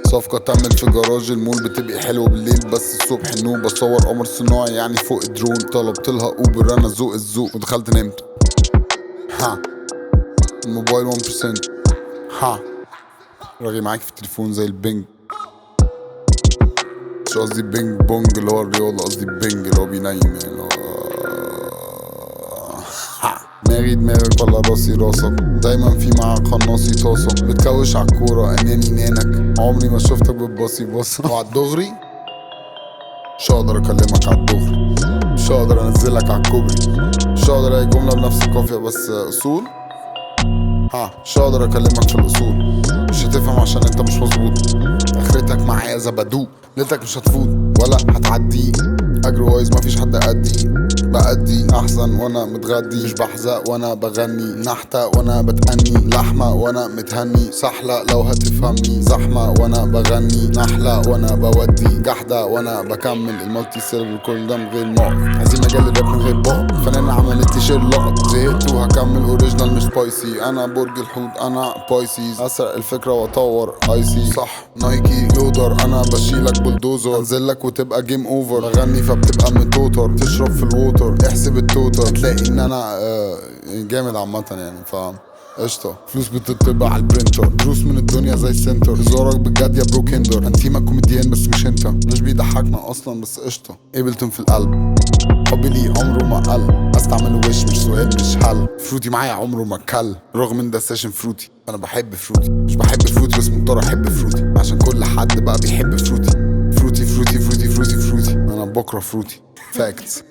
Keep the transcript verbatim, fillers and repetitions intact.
صفقة تمت في جراج المول، بتبقي حلوة بالليل بس الصبح النوم. بصور قمر صناعي يعني فوق الدرون، طلبت لها اوبر انا ذوق الذوق ودخلت نمت. ها الموبايل واحد بالمية. ها راجل معاك في التليفون زي البنج، مش قصدي بينج بونج اللي هو الرياضة، قصدي بينج اللي هو بينيم يعني اللي هو دماغي دماغك ولا راسي راسك، دايما في مع قناصي طاسة، بتكوش عالكورة اناني نانك، عمري ما شفتك بتباصي بصة. وعالدغري مش هقدر اكلمك عالدغري، مش هقدر انزلك عالكوبري، مش هقدر اي جملة بنفس القافية بس اصول. ها مش هقدر اكلمك في الاصول، مش هتفهم عشان انت مش مظبوط. اخرتك معايا زبدو، ليلتك مش هتفوت ولا هتعدي. اجري وايز مفيش حد قدي، بأدي احسن وانا متغدي، مش بحزق وانا بغني، نحتة وانا بتأني، لحمة وانا متهني، سحلة لو هتفهمني، زحمة وانا بغني، نحلة وانا بودي، جحدة وانا بكمل المالتي سيلفر كل ده من غير نقط. عايزين مجال الراب من غير بقط، فنانة عملت لي شير لقط، زهقت وهكمل اوريجينال مش سبايسي. انا برج الحوت انا بايسيز، اسرق الفكرة واطور ايسي صح نايكي يودر، انا بشيلك بلدوزر، انزلك وتبقى جيم اوفر، بغني فبتبقى متوتر، تشرب في الووتر احسب التوتر، تلاقي ان انا آه جامد عامة يعني فاهم قشطة. فلوس بتطبع على البرينتر، دروس من الدنيا زي السنتر، هزارك بجد يا برو كندر، انتيمك كوميديان بس مش انت، مش بيضحكنا اصلا بس قشطة. قبلتم في القلب حبي ليه عمره ما قل، استعمله وش مش سؤال مش حل، فروتي معايا عمره ما كل، رغم ان ده سيشن فروتي انا بحب فروتي، مش بحب فروتي بس مضطر احب فروتي عشان كل حد بقى بيحب فروتي. فروتي فروتي فروتي فروتي فروتي انا بكره فروتي فاكتس.